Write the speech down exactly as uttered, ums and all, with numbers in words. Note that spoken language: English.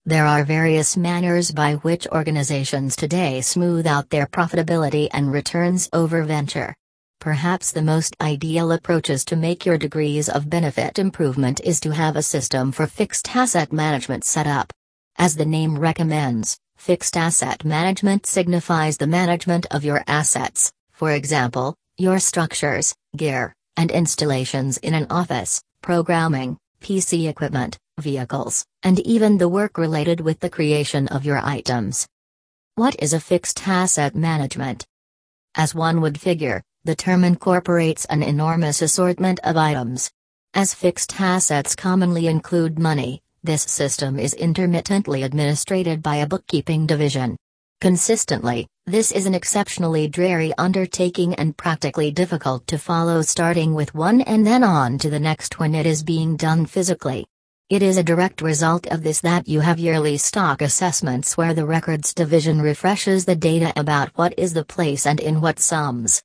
There are various manners by which organizations today smooth out their profitability and returns over venture. Perhaps the most ideal approaches to make your degrees of benefit improvement is to have a system for fixed asset management set up. As the name recommends, fixed asset management signifies the management of your assets, for example, your structures, gear, and installations in an office, programming, P C equipment, vehicles, and even the work related with the creation of your items. What is a fixed asset management? As one would figure, the term incorporates an enormous assortment of items. As fixed assets commonly include money, this system is intermittently administered by a bookkeeping division. Consistently, this is an exceptionally dreary undertaking and practically difficult to follow, starting with one and then on to the next when it is being done physically. It is a direct result of this that you have yearly stock assessments where the records division refreshes the data about what is the place and in what sums.